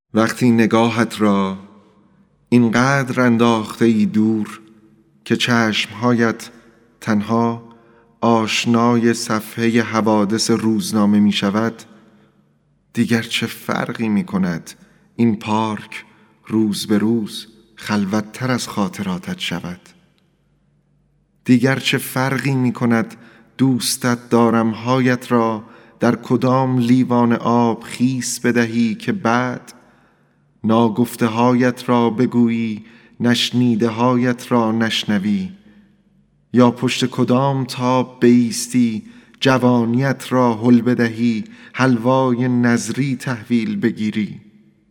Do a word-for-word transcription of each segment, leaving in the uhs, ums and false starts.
وقتی نگاهت را اینقدر انداخته ای دور که چشمهایت تنها آشنای صفحه حوادث روزنامه می شود، دیگر چه فرقی می کند این پارک روز به روز خلوت‌تر از خاطراتت شود؟ دیگر چه فرقی می کند دوستت دارم هایت را در کدام لیوان آب خیس بدهی که بعد ناگفته هایت را بگویی نشنیده هایت را نشنوی، یا پشت کدام تاب بایستی جوانیت را هل بدهی حلوای نظری تحویل بگیری.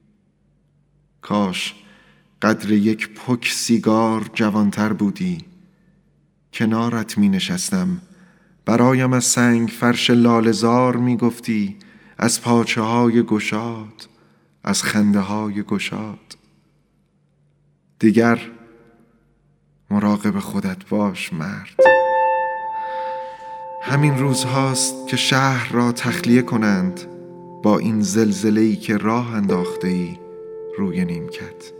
کاش قدر یک پک سیگار جوانتر بودی، کنارت می نشستم، برایم از سنگ فرش لاله‌زار می گفتی، از پاچه های گشاد، از خنده های گشاد. دیگر مراقب خودت باش مرد. همین روزهاست که شهر را تخلیه کنند با این زلزله‌ای که راه انداخته ای روی نیمکت.